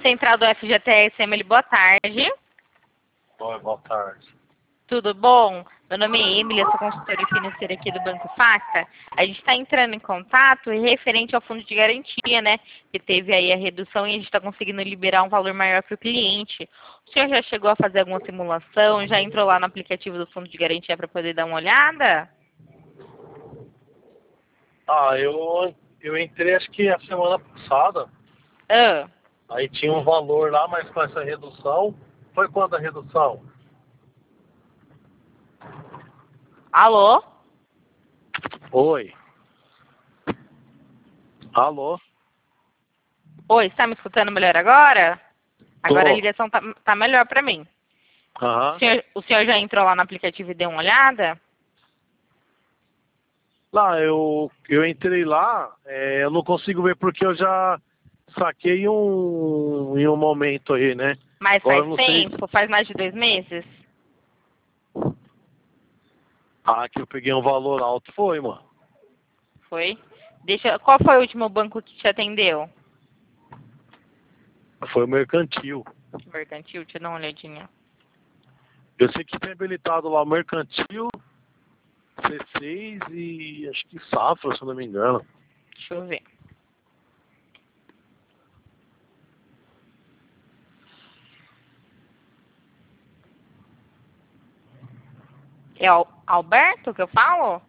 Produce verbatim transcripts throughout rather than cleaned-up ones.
Central do F G T S, Emily, boa tarde. Oi, boa tarde. Tudo bom? Meu nome é Emily, eu sou consultora financeira aqui do Banco Facta. A gente está entrando em contato referente ao fundo de garantia, né? Que teve aí a redução e a gente está conseguindo liberar um valor maior para o cliente. O senhor já chegou a fazer alguma simulação? Já entrou lá no aplicativo do fundo de garantia para poder dar uma olhada? Ah, eu, eu entrei acho que a semana passada. Ah, Aí tinha um valor lá, mas com essa redução. Foi quando a redução? alô? Oi. Alô? Oi, está me escutando melhor agora? Agora a Tô. ligação tá, tá melhor para mim. O Aham. senhor, o senhor já entrou lá no aplicativo e deu uma olhada? Lá, eu, eu entrei lá, é, eu não consigo ver porque eu já saquei um, em um momento aí, né? Mas Agora faz eu não sei. tempo? Faz mais de dois meses? Ah, que eu peguei um valor alto, foi, mano. Foi? Deixa, qual foi o último banco que te atendeu? Foi o mercantil. Mercantil, deixa eu dar uma olhadinha. Eu sei que tem habilitado lá o mercantil, C seis e acho que Safra, se eu não me engano. Deixa eu ver. É o Alberto que eu falo?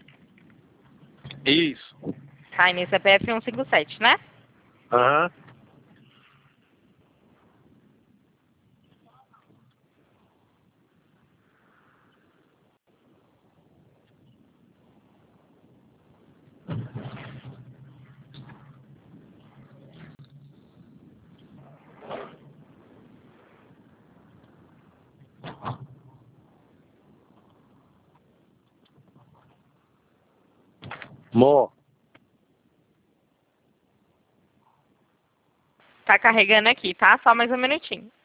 Isso. Tá, nesse C P F cento e cinquenta e sete, né? Aham. Mó. Tá carregando aqui, tá? Só mais um minutinho.